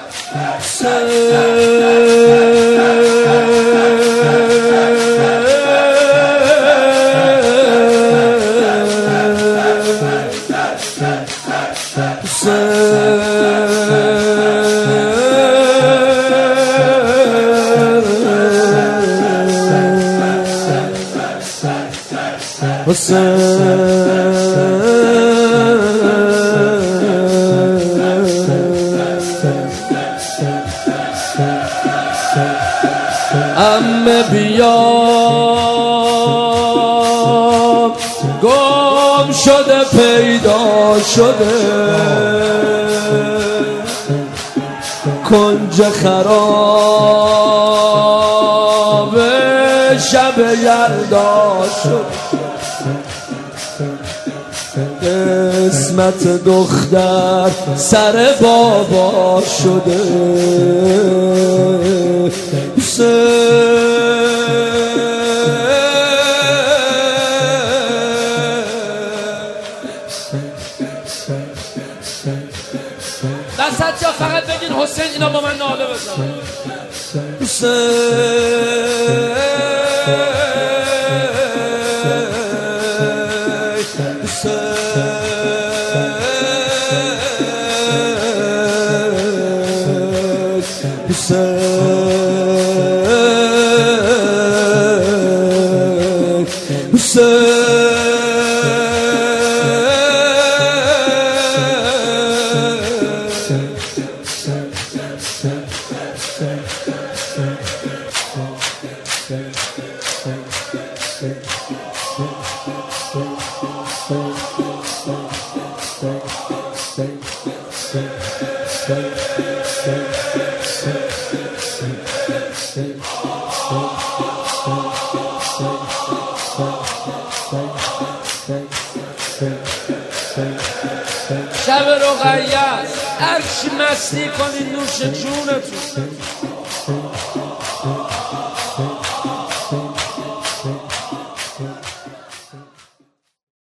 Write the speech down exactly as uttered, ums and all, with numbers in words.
عمه بیا گم شده پیدا شده کنج خراب شب یلدا شد قسمت دختر سر بابا شده دست جا فقط بگین حسین اینا با من ناله بزن شب رقیه است هر چی مستی کنید نوش جونتون